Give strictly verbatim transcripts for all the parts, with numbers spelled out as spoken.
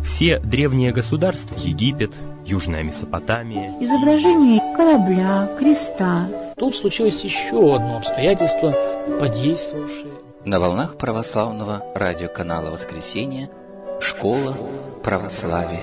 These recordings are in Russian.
Все древние государства, Египет, Южная Месопотамия, изображение корабля, креста. Тут случилось еще одно обстоятельство, подействовавшее. На волнах православного радиоканала «Воскресенье» «Школа православия».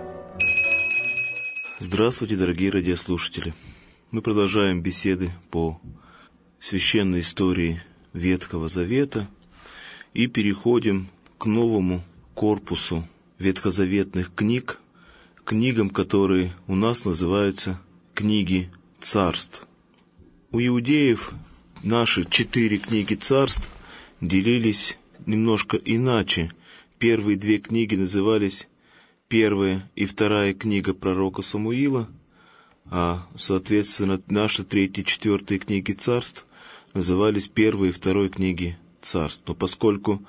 Здравствуйте, дорогие радиослушатели! Мы продолжаем беседы по священной истории Ветхого Завета и переходим к новому корпусу ветхозаветных книг, книгам, которые у нас называются книги царств. У иудеев наши четыре книги царств делились немножко иначе. Первые две книги назывались первая и вторая книга пророка Самуила, а, соответственно, наши третья и четвертая книги царств назывались первой и второй книги царств. Но поскольку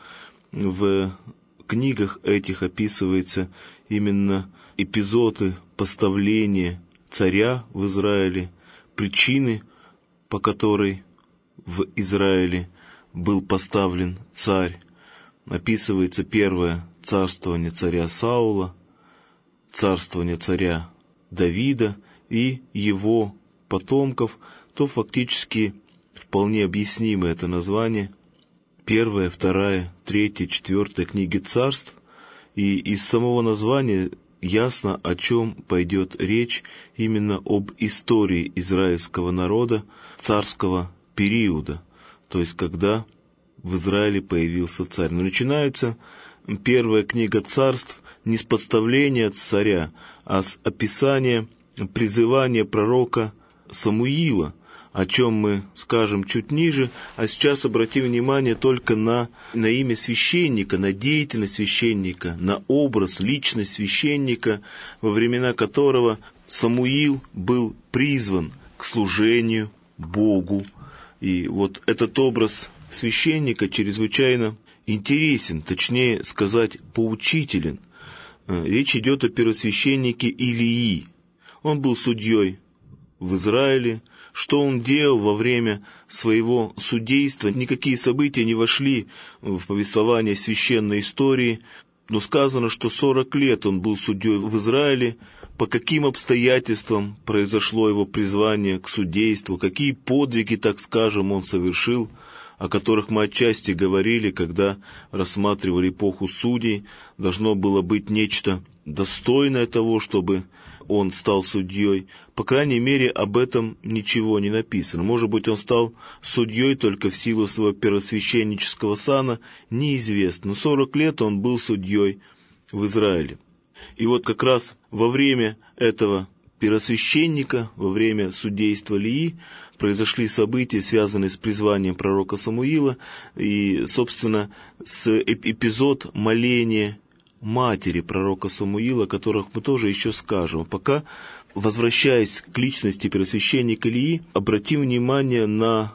в книгах этих описываются именно эпизоды поставления царя в Израиле, причины, по которой в Израиле был поставлен царь, описывается первое царствование царя Саула, царствование царя Давида и его потомков, то фактически вполне объяснимо это название первая, вторая, третья, четвертая книги царств, и из самого названия ясно, о чем пойдет речь, именно об истории израильского народа царского периода, то есть когда в Израиле появился царь. Но начинается первая книга царств не с подставления царя, а с описания призывания пророка Самуила, о чем мы скажем чуть ниже, а сейчас обратим внимание только на, на имя священника, на деятельность священника, на образ, личность священника, во времена которого Самуил был призван к служению Богу. И вот этот образ священника чрезвычайно интересен, точнее сказать, поучителен. Речь идет о первосвященнике Илии. Он был судьей в Израиле. Что он делал во время своего судейства? Никакие события не вошли в повествование священной истории, но сказано, что сорок лет он был судьей в Израиле. По каким обстоятельствам произошло его призвание к судейству, какие подвиги, так скажем, он совершил, о которых мы отчасти говорили, когда рассматривали эпоху судей, должно было быть нечто достойное того, чтобы он стал судьей. По крайней мере, об этом ничего не написано. Может быть, он стал судьей только в силу своего первосвященнического сана, неизвестно. Но сорок лет он был судьей в Израиле. И вот как раз во время этого первосвященника, во время судейства Илии, произошли события, связанные с призванием пророка Самуила, и, собственно, с эпизод моления матери пророка Самуила, о которых мы тоже еще скажем. Пока, возвращаясь к личности первосвященника Илии, обратим внимание на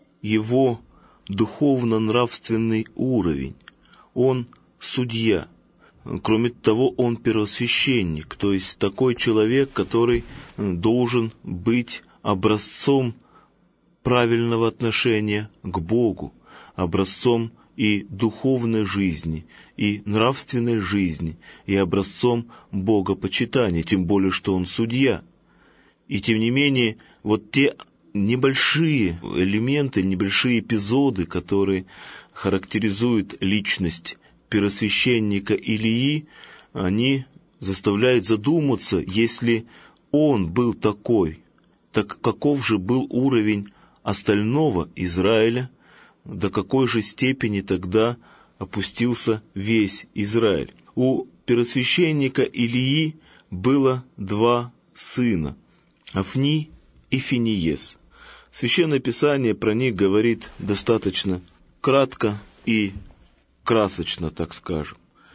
его духовно-нравственный уровень. Он судья. Кроме того, он первосвященник, то есть такой человек, который должен быть образцом правильного отношения к Богу, образцом и духовной жизни, и нравственной жизни, и образцом богопочитания, тем более, что он судья. И тем не менее, вот те небольшие элементы, небольшие эпизоды, которые характеризуют личность первосвященника Илии, они заставляют задуматься, если он был такой, так каков же был уровень остального Израиля, до какой же степени тогда опустился весь Израиль. У первосвященника Илии было два сына, Афни и Финиес. Священное Писание про них говорит достаточно кратко и красочно, так скажем.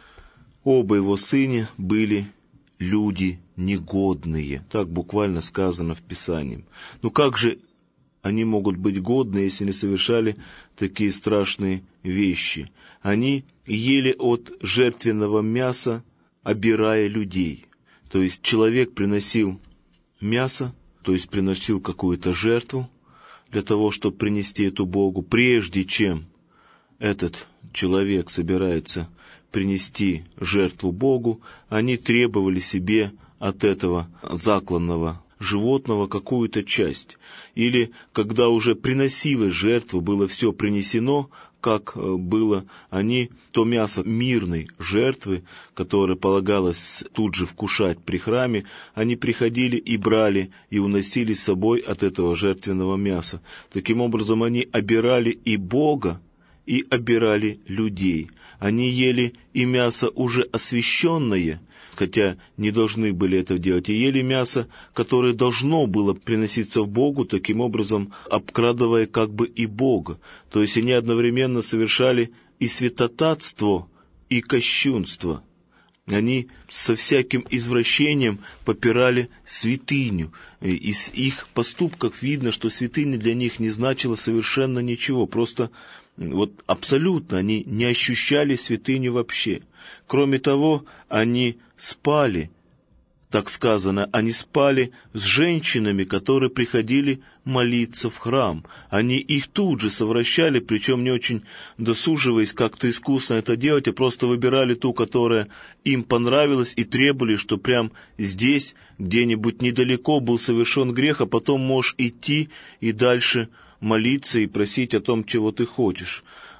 Оба его сына были люди негодные, так буквально сказано в Писании. Но как же они могут быть годны, если не совершали такие страшные вещи? Они ели от жертвенного мяса, обирая людей. То есть человек приносил мясо, то есть приносил какую-то жертву для того, чтобы принести эту Богу, прежде чем этот человек собирается принести жертву Богу, они требовали себе от этого закланного животного какую-то часть. Или когда уже приносилась жертва, было все принесено, как было, они то мясо мирной жертвы, которое полагалось тут же вкушать при храме, они приходили и брали, и уносили с собой от этого жертвенного мяса. Таким образом, они обирали и Бога, и обирали людей. Они ели и мясо уже освященное, хотя не должны были это делать, и ели мясо, которое должно было приноситься в Богу, таким образом обкрадывая как бы и Бога. То есть они одновременно совершали и святотатство, и кощунство. Они со всяким извращением попирали святыню. Из их поступков видно, что святыня для них не значила совершенно ничего, просто вот абсолютно они не ощущали святыню вообще. Кроме того, они спали, так сказано, они спали с женщинами, которые приходили молиться в храм. Они их тут же совращали, причем не очень досуживаясь как-то искусно это делать, а просто выбирали ту, которая им понравилась, и требовали, что прям здесь, где-нибудь недалеко, был совершен грех, а потом можешь идти и дальше молиться и просить о том, чего ты хочешь.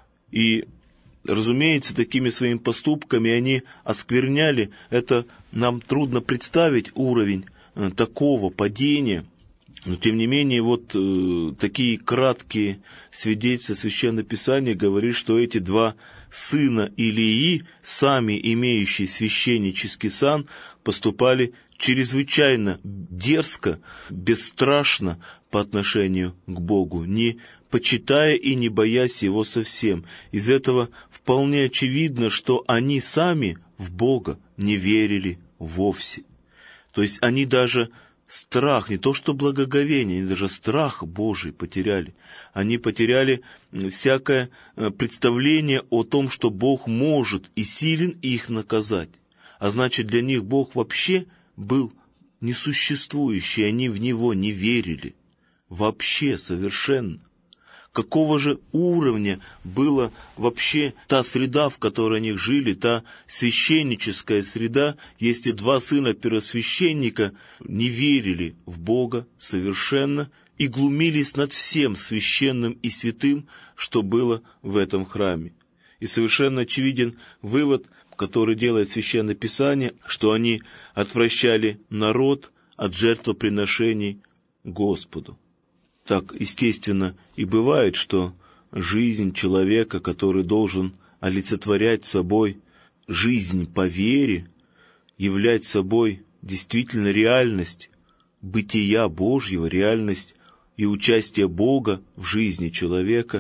И, разумеется, такими своими поступками они оскверняли. Это нам трудно представить уровень э, такого падения. Но, тем не менее, вот э, такие краткие свидетельства Священного Писания говорят, что эти два сына Илии, сами имеющие священнический сан, поступали чрезвычайно дерзко, бесстрашно по отношению к Богу, не почитая и не боясь Его совсем. Из этого вполне очевидно, что они сами в Бога не верили вовсе. То есть они даже страх, не то что благоговение, они даже страх Божий потеряли. Они потеряли всякое представление о том, что Бог может и силен их наказать. А значит, для них Бог вообще был несуществующий, они в Него не верили. Вообще, совершенно. Какого же уровня была вообще та среда, в которой они жили, та священническая среда, если два сына первосвященника не верили в Бога совершенно и глумились над всем священным и святым, что было в этом храме. И совершенно очевиден вывод, который делает Священное Писание, что они отвращали народ от жертвоприношений Господу. Так, естественно, и бывает, что жизнь человека, который должен олицетворять собой жизнь по вере, являть собой действительно реальность бытия Божьего, реальность и участие Бога в жизни человека,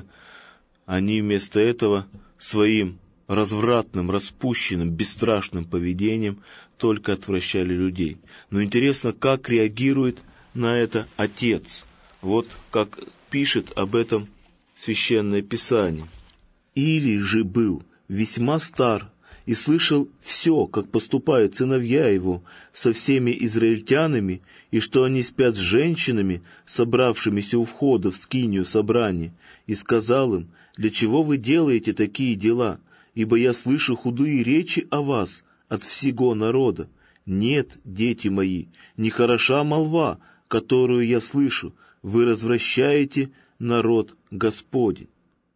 они вместо этого своим развратным, распущенным, бесстрашным поведением только отвращали людей. Но интересно, как реагирует на это Отец. Вот как пишет об этом Священное Писание. «Илий же был весьма стар и слышал все, как поступают сыновья его со всеми израильтянами, и что они спят с женщинами, собравшимися у входа в скинию собрания, и сказал им: для чего вы делаете такие дела? Ибо я слышу худые речи о вас от всего народа. Нет, дети мои, не хороша молва, которую я слышу, вы развращаете народ Господень».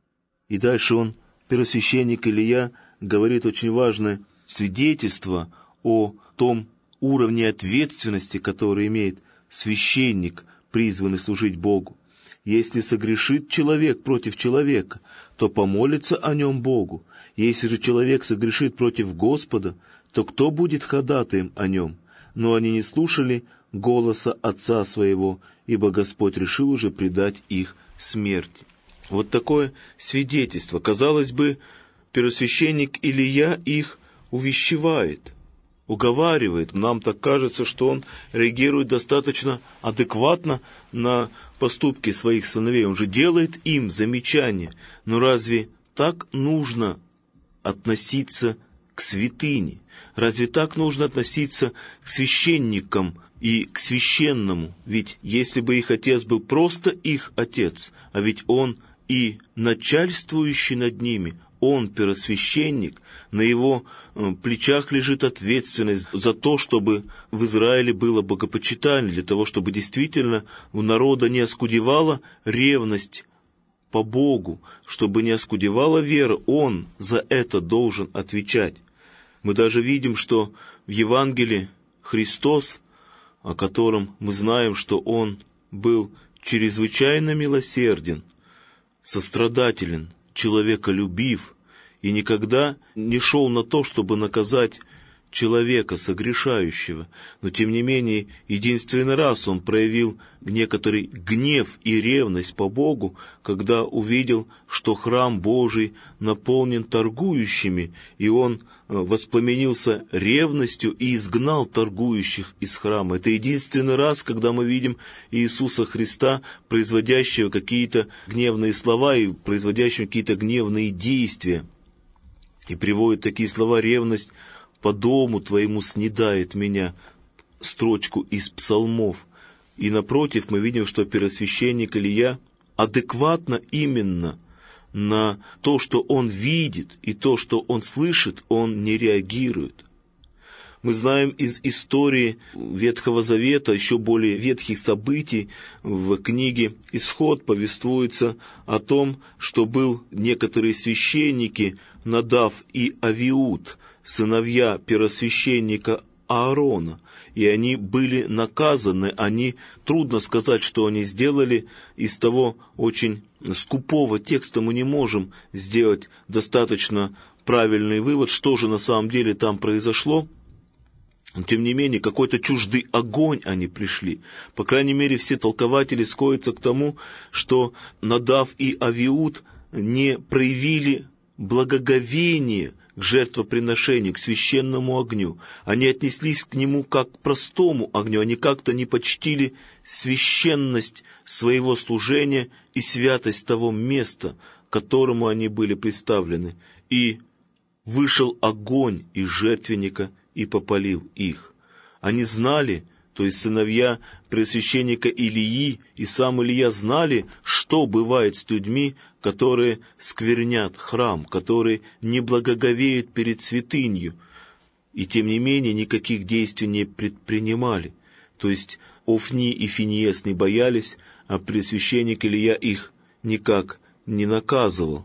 И дальше он, первосвященник Илия, говорит очень важное свидетельство о том уровне ответственности, который имеет священник, призванный служить Богу. «Если согрешит человек против человека, то помолится о нем Богу. Если же человек согрешит против Господа, то кто будет ходатаем о нем? Но они не слушали голоса отца своего, ибо Господь решил уже предать их смерти». Вот такое свидетельство. Казалось бы, первосвященник Илия их увещевает, уговаривает. Нам так кажется, что он реагирует достаточно адекватно на поступки своих сыновей. Он же делает им замечания. Но разве так нужно относиться к святыне? Разве так нужно относиться к священникам и к священному? Ведь если бы их отец был просто их отец, а ведь он и начальствующий над ними, он первосвященник, на его плечах лежит ответственность за то, чтобы в Израиле было богопочитание, для того, чтобы действительно у народа не оскудевала ревность по Богу, чтобы не оскудевала вера. Он за это должен отвечать. Мы даже видим, что в Евангелии Христос, о котором мы знаем, что Он был чрезвычайно милосерден, сострадателен, человеколюбив, и никогда не шел на то, чтобы наказать человека, согрешающего. Но, тем не менее, единственный раз он проявил некоторый гнев и ревность по Богу, когда увидел, что храм Божий наполнен торгующими, и он воспламенился ревностью и изгнал торгующих из храма. Это единственный раз, когда мы видим Иисуса Христа, производящего какие-то гневные слова и производящего какие-то гневные действия. И приводит такие слова: «Ревность по дому твоему снедает меня», строчку из псалмов. И напротив, мы видим, что первосвященник Илия адекватно именно на то, что он видит, и то, что он слышит, он не реагирует. Мы знаем из истории Ветхого Завета, еще более ветхих событий, в книге «Исход» повествуется о том, что был некоторые священники, Надав и Авиуд, сыновья первосвященника Аарона, и они были наказаны. Они, трудно сказать, что они сделали. Из того очень скупого текста мы не можем сделать достаточно правильный вывод, что же на самом деле там произошло. Тем не менее, какой-то чуждый огонь они пришли. По крайней мере, все толкователи сходятся к тому, что Надав и Авиуд не проявили благоговение к жертвоприношению, к священному огню. Они отнеслись к нему как к простому огню, они как-то не почтили священность своего служения и святость того места, к которому они были представлены. И вышел огонь из жертвенника и попалил их. Они знали, то есть сыновья пресвященника Илии и сам Илия знали, что бывает с людьми, которые сквернят храм, которые не благоговеют перед святынью, и тем не менее никаких действий не предпринимали. То есть Офни и Финиес не боялись, а пресвященник Илия их никак не наказывал.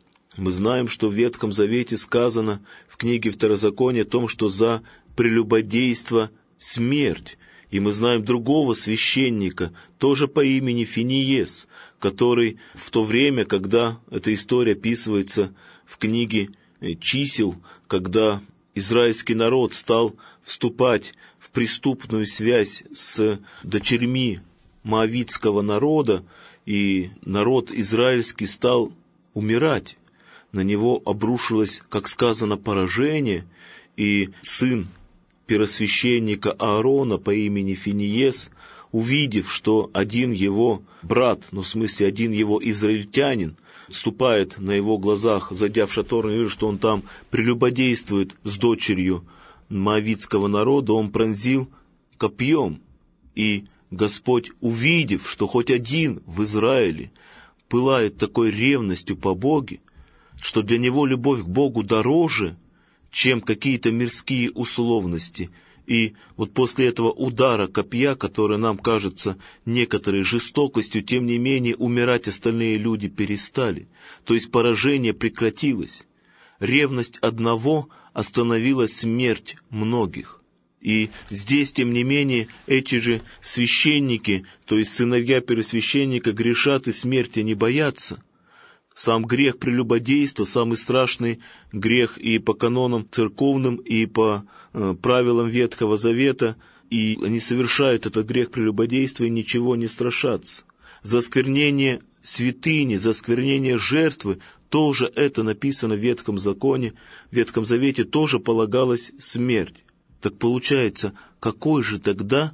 Мы знаем, что в Ветхом Завете сказано в книге Второзакония о том, что за прелюбодейство смерть. И мы знаем другого священника, тоже по имени Финиес, который в то время, когда эта история описывается в книге Чисел, когда израильский народ стал вступать в преступную связь с дочерьми моавитского народа, и народ израильский стал умирать. На него обрушилось, как сказано, поражение, и сын первосвященника Аарона по имени Финиес, увидев, что один его брат, ну в смысле один его израильтянин, вступает на его глазах, зайдя в шатер, и видит, что он там прелюбодействует с дочерью моавитского народа, он пронзил копьем. И Господь, увидев, что хоть один в Израиле пылает такой ревностью по Богу, что для него любовь к Богу дороже, чем какие-то мирские условности. И вот после этого удара копья, который нам кажется некоторой жестокостью, тем не менее умирать остальные люди перестали. То есть поражение прекратилось. Ревность одного остановила смерть многих. И здесь, тем не менее, эти же священники, то есть сыновья первосвященника, грешат и смерти не боятся. Сам грех прелюбодейства, самый страшный грех и по канонам церковным, и по э, правилам Ветхого Завета, и они совершают этот грех прелюбодейства и ничего не страшатся. За осквернение святыни, за осквернение жертвы, тоже это написано в Ветхом Законе, в Ветхом Завете тоже полагалась смерть. Так получается, какой же тогда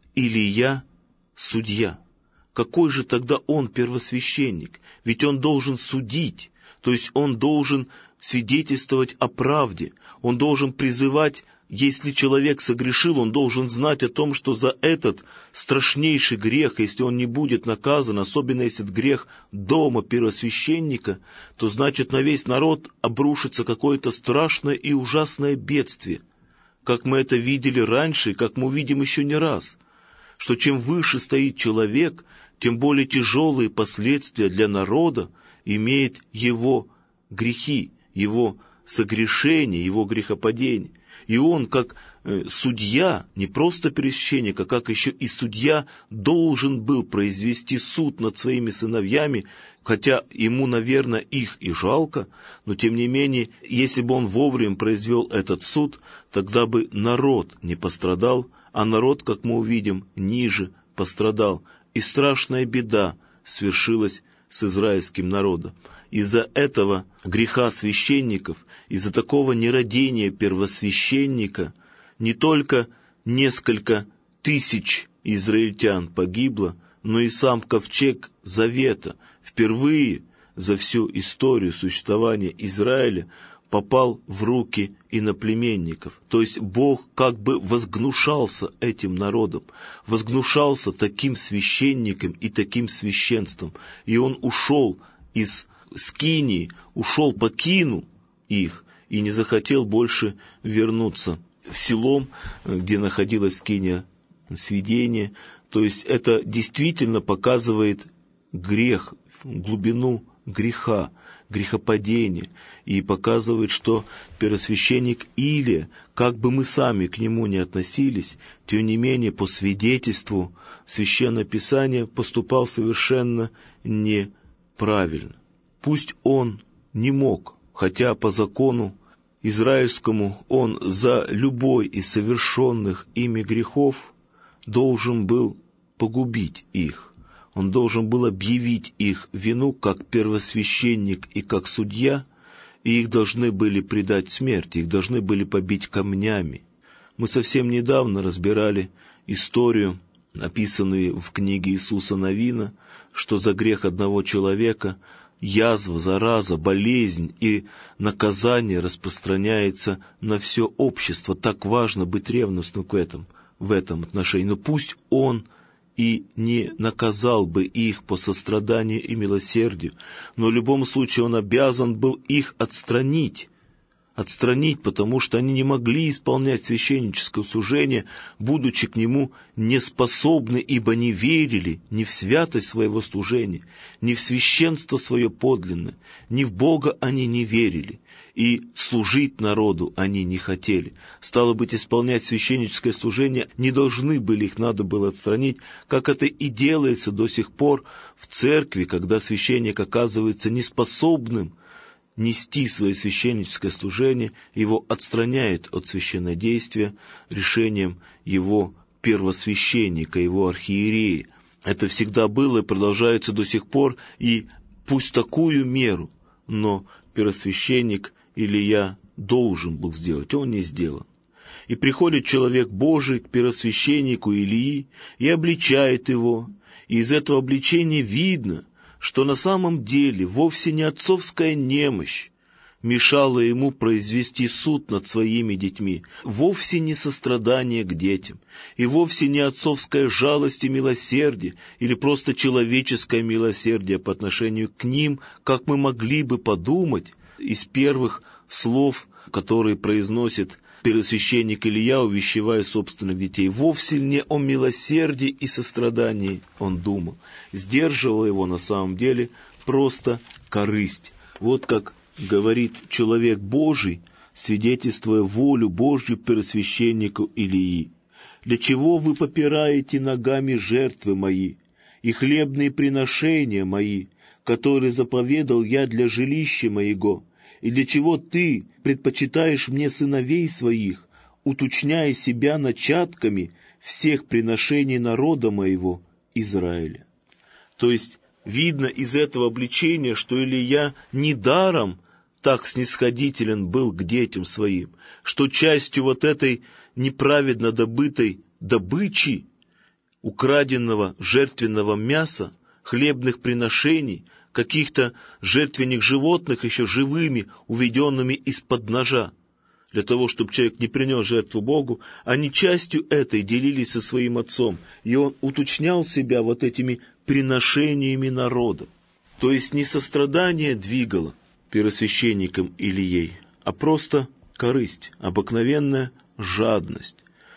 Илия судья? Какой же тогда он первосвященник? Ведь он должен судить, то есть он должен свидетельствовать о правде, он должен призывать если человек согрешил, он должен знать о том, что за этот страшнейший грех, если он не будет наказан, особенно если это грех дома первосвященника, то значит на весь народ обрушится какое-то страшное и ужасное бедствие, как мы это видели раньше и как мы увидим еще не раз, что чем выше стоит человек, тем более тяжелые последствия для народа имеет его грехи, его согрешение, его грехопадение. И он, как э, судья, не просто первосвященник, а как еще и судья, должен был произвести суд над своими сыновьями, хотя ему, наверное, их и жалко, но тем не менее, если бы он вовремя произвел этот суд, тогда бы народ не пострадал, а народ, как мы увидим, ниже пострадал. И страшная беда свершилась с израильским народом. Из-за этого греха священников, из-за такого нерадения первосвященника, не только несколько тысяч израильтян погибло, но и сам ковчег Завета впервые за всю историю существования Израиля попал в руки иноплеменников. То есть Бог как бы возгнушался этим народом, возгнушался таким священником и таким священством, и Он ушел из Скинии, ушел, покинул их и не захотел больше вернуться в селом, где находилась скиния свидения. То есть это действительно показывает грех, глубину греха, грехопадения, и показывает, что первосвященник Илия, как бы мы сами к нему не относились, тем не менее по свидетельству Священного Писания поступал совершенно неправильно. Пусть он не мог, хотя по закону израильскому он за любой из совершенных ими грехов должен был погубить их. Он должен был объявить их вину как первосвященник и как судья, и их должны были предать смерти, их должны были побить камнями. Мы совсем недавно разбирали историю, описанную в книге Иисуса Навина, что за грех одного человека язва, зараза, болезнь и наказание распространяется на все общество. Так важно быть ревностным к этому, в этом отношении. Но пусть он и не наказал бы их по состраданию и милосердию, но в любом случае он обязан был их отстранить, отстранить, потому что они не могли исполнять священническое служение, будучи к нему неспособны, ибо не верили ни в святость своего служения, ни в священство свое подлинное, ни в Бога они не верили, и служить народу они не хотели. Стало быть, исполнять священническое служение не должны были, их надо было отстранить, как это и делается до сих пор в церкви, когда священник оказывается неспособным нести свое священническое служение, его отстраняет от священнодействия решением его первосвященника, его архиерея. Это всегда было и продолжается до сих пор, и пусть такую меру, но первосвященник Илия должен был сделать, он не сделал. И приходит человек Божий к первосвященнику Илии и обличает его, и из этого обличения видно, что на самом деле вовсе не отцовская немощь мешала ему произвести суд над своими детьми, вовсе не сострадание к детям, и вовсе не отцовская жалость и милосердие, или просто человеческое милосердие по отношению к ним, как мы могли бы подумать из первых слов, которые произносит первосвященник Илия, увещевая собственных детей. Вовсе не о милосердии и сострадании он думал. Сдерживала его на самом деле просто корысть. Вот как говорит человек Божий, свидетельствуя волю Божью первосвященнику Илии. «Для чего вы попираете ногами жертвы мои и хлебные приношения мои, которые заповедал я для жилища моего? И для чего ты предпочитаешь мне сыновей своих, уточняя себя начатками всех приношений народа моего Израиля?» То есть видно из этого обличения, что Илия недаром так снисходителен был к детям своим, что частью вот этой неправедно добытой добычи, украденного жертвенного мяса, хлебных приношений, каких-то жертвенных животных еще живыми, уведенными из-под ножа, для того, чтобы человек не принес жертву Богу, они частью этой делились со своим отцом, и он уточнял себя вот этими приношениями народа. То есть не сострадание двигало первосвященником Илией, а просто корысть, обыкновенная жадность.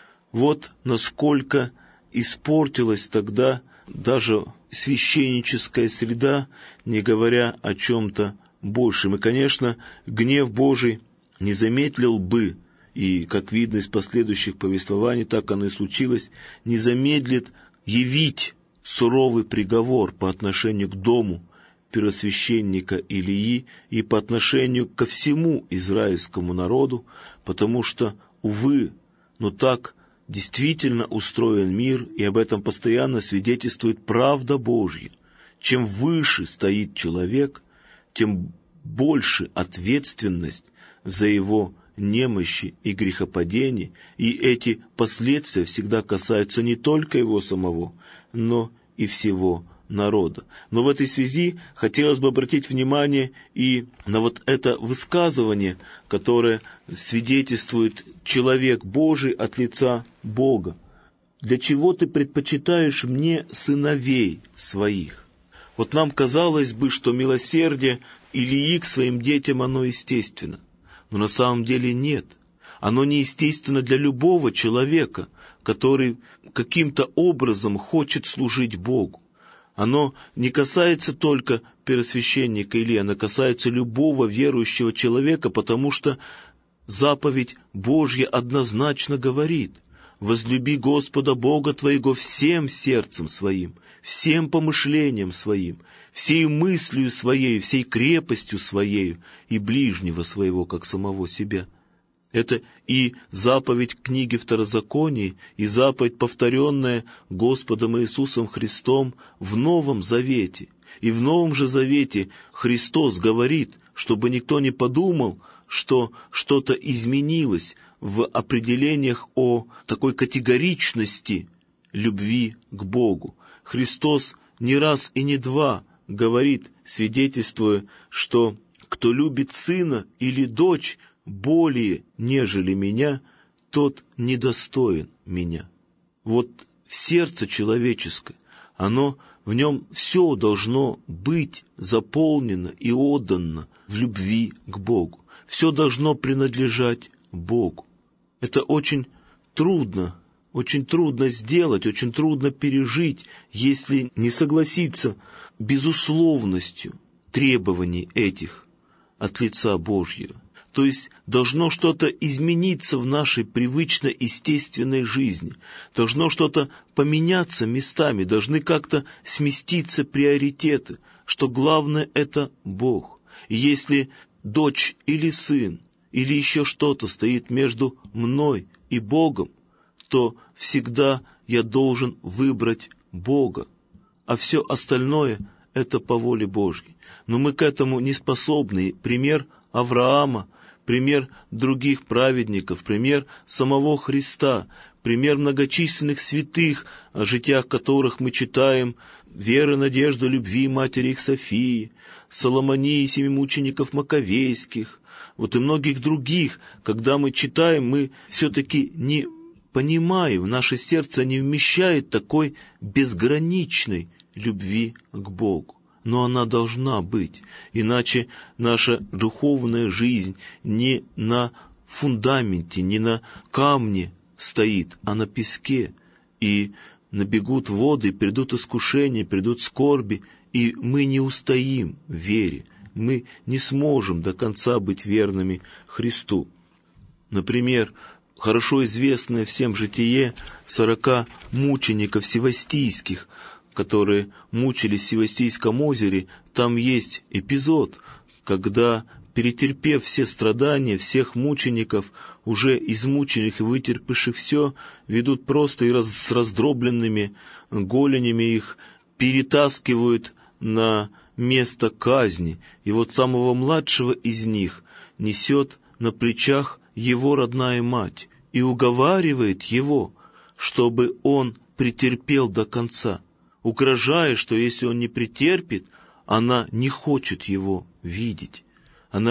Вот насколько испортилась тогда даже священническая среда, не говоря о чем-то большем. И, конечно, гнев Божий не замедлил бы, и, как видно из последующих повествований, так оно и случилось, не замедлит явить суровый приговор по отношению к дому первосвященника Илии и по отношению ко всему израильскому народу, потому что, увы, но так действительно устроен мир, и об этом постоянно свидетельствует правда Божья. Чем выше стоит человек, тем больше ответственность за его немощи и грехопадения, и эти последствия всегда касаются не только его самого, но и всего народа. Но в этой связи хотелось бы обратить внимание и на вот это высказывание, которое свидетельствует человек Божий от лица Бога. «Для чего ты предпочитаешь мне сыновей своих?» Вот нам казалось бы, что милосердие Илии к своим детям, оно естественно. Но на самом деле нет. Оно неестественно для любого человека, который каким-то образом хочет служить Богу. Оно не касается только первосвященника Илии, оно касается любого верующего человека, потому что заповедь Божья однозначно говорит: «Возлюби Господа Бога твоего всем сердцем своим, всем помышлением своим, всей мыслью своей, всей крепостью своей, и ближнего своего, как самого себя». Это и заповедь книги Второзакония, и заповедь, повторенная Господом Иисусом Христом в Новом Завете. И в Новом же Завете Христос говорит, чтобы никто не подумал, что что-то изменилось в определениях о такой категоричности любви к Богу. Христос не раз и не два говорит, свидетельствуя, что кто любит сына или дочь более, нежели меня, тот недостоин меня. Вот сердце человеческое, оно, в нем все должно быть заполнено и отдано в любви к Богу. Все должно принадлежать Богу. Это очень трудно, очень трудно сделать, очень трудно пережить, если не согласиться безусловностью требований этих от лица Божьего. То есть должно что-то измениться в нашей привычной, естественной жизни. Должно что-то поменяться местами, должны как-то сместиться приоритеты, что главное — это Бог. И если дочь или сын, или еще что-то стоит между мной и Богом, то всегда я должен выбрать Бога, а все остальное — это по воле Божьей. Но мы к этому не способны. Пример Авраама, пример других праведников, пример самого Христа, пример многочисленных святых, о житиях которых мы читаем: веры, надежды, любви матери их Софии, Соломонии, семи мучеников Маковейских, вот и многих других. Когда мы читаем, мы все-таки не понимаем, в наше сердце не вмещает такой безграничной любви к Богу. Но она должна быть, иначе наша духовная жизнь не на фундаменте, не на камне стоит, а на песке. И набегут воды, придут искушения, придут скорби, и мы не устоим в вере, мы не сможем до конца быть верными Христу. Например, хорошо известное всем житие сорока мучеников севастийских, которые мучились в Севастийском озере. Там есть эпизод, когда, перетерпев все страдания всех мучеников, уже измученных и вытерпевших все, ведут просто и раз, с раздробленными голенями их, перетаскивают на место казни. И вот самого младшего из них несет на плечах его родная мать и уговаривает его, чтобы он претерпел до конца, угрожая, что если он не претерпит, она не хочет его видеть. Она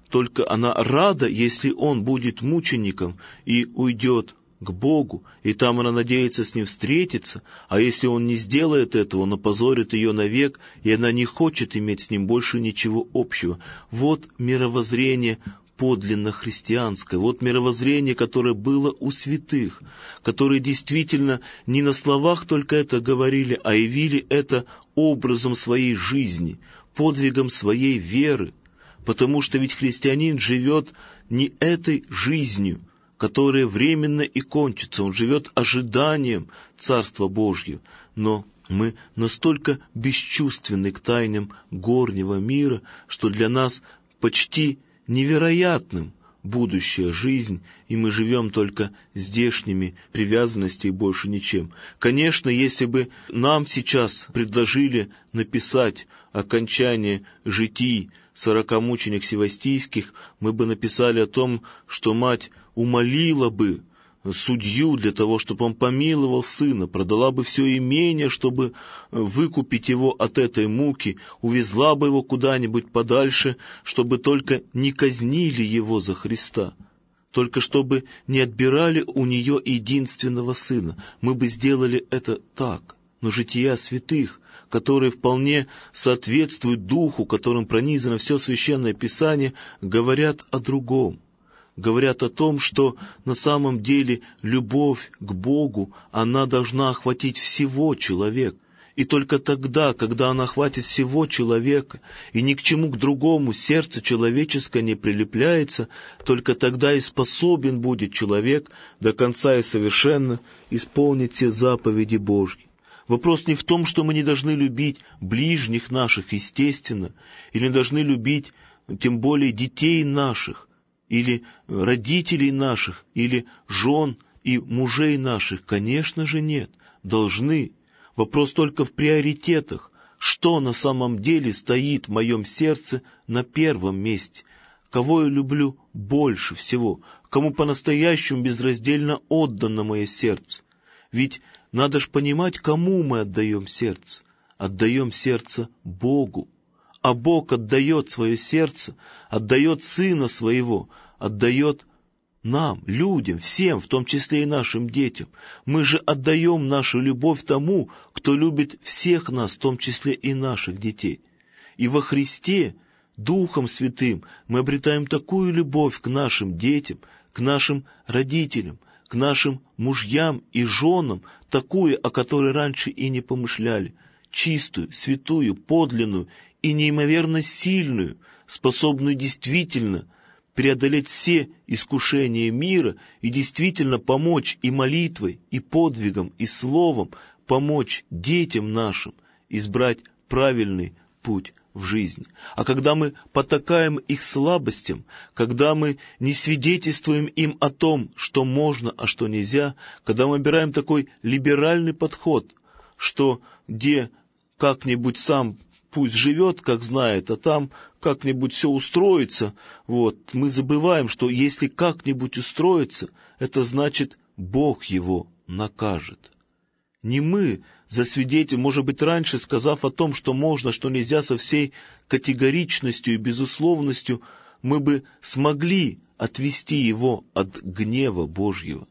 только она рада, если он будет мучеником и уйдет к Богу, и там она надеется с ним встретиться, а если он не сделает этого, он опозорит ее навек, и она не хочет иметь с ним больше ничего общего. Вот мировоззрение подлинно христианское, вот мировоззрение, которое было у святых, которые действительно не на словах только это говорили, а явили это образом своей жизни, подвигом своей веры, потому что ведь христианин живет не этой жизнью, которая временно и кончится, он живет ожиданием Царства Божьего, но мы настолько бесчувственны к тайнам горнего мира, что для нас почти невероятным будущая жизнь, и мы живем только здешними привязанностями и больше ничем. Конечно, если бы нам сейчас предложили написать окончание житий сорокамученик севастийских, мы бы написали о том, что мать умолила бы судью для того, чтобы он помиловал сына, продала бы все имение, чтобы выкупить его от этой муки, увезла бы его куда-нибудь подальше, чтобы только не казнили его за Христа, только чтобы не отбирали у нее единственного сына. Мы бы сделали это так. Но жития святых, которые вполне соответствуют духу, которым пронизано все Священное Писание, говорят о другом. Говорят о том, что на самом деле любовь к Богу, она должна охватить всего человека. И только тогда, когда она охватит всего человека, и ни к чему к другому сердце человеческое не прилепляется, только тогда и способен будет человек до конца и совершенно исполнить все заповеди Божьи. Вопрос не в том, что мы не должны любить ближних наших, естественно, или не должны любить, тем более, детей наших, или родителей наших, или жен и мужей наших. Конечно же нет, должны. Вопрос только в приоритетах. Что на самом деле стоит в моем сердце на первом месте? Кого я люблю больше всего? Кому по-настоящему безраздельно отдано мое сердце? Ведь надо ж понимать, кому мы отдаем сердце. Отдаем сердце Богу. А Бог отдает свое сердце, отдает Сына Своего, отдает нам, людям, всем, в том числе и нашим детям. Мы же отдаем нашу любовь тому, кто любит всех нас, в том числе и наших детей. И во Христе, Духом Святым, мы обретаем такую любовь к нашим детям, к нашим родителям, к нашим мужьям и женам, такую, о которой раньше и не помышляли, чистую, святую, подлинную и неимоверно сильную, способную действительно преодолеть все искушения мира и действительно помочь и молитвой, и подвигом, и словом, помочь детям нашим избрать правильный путь в жизни. А когда мы потакаем их слабостям, когда мы не свидетельствуем им о том, что можно, а что нельзя, когда мы выбираем такой либеральный подход, что где как-нибудь сам пусть живет, как знает, а там как-нибудь все устроится, вот, мы забываем, что если как-нибудь устроится, это значит, Бог его накажет. Не мы, засвидетель, может быть, раньше, сказав о том, что можно, что нельзя, со всей категоричностью и безусловностью, мы бы смогли отвести его от гнева Божьего.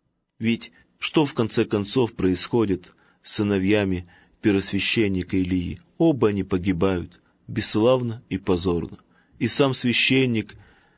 Ведь что в конце концов происходит с сыновьями первосвященника Илии? Оба они погибают, бесславно и позорно. И сам священник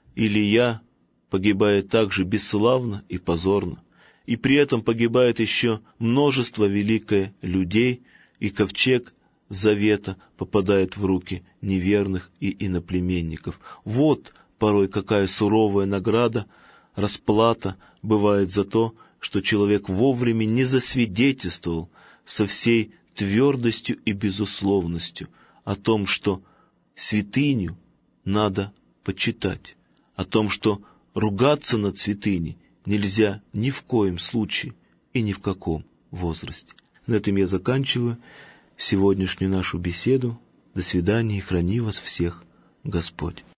Илия погибает также бесславно и позорно. И при этом погибает еще множество великое людей, и ковчег завета попадает в руки неверных и иноплеменников. Вот порой какая суровая награда, расплата бывает за то, что человек вовремя не засвидетельствовал со всей твердостью и безусловностью о том, что святыню надо почитать, о том, что ругаться над святыней нельзя ни в коем случае и ни в каком возрасте. На этом я заканчиваю сегодняшнюю нашу беседу. До свидания и храни вас всех Господь.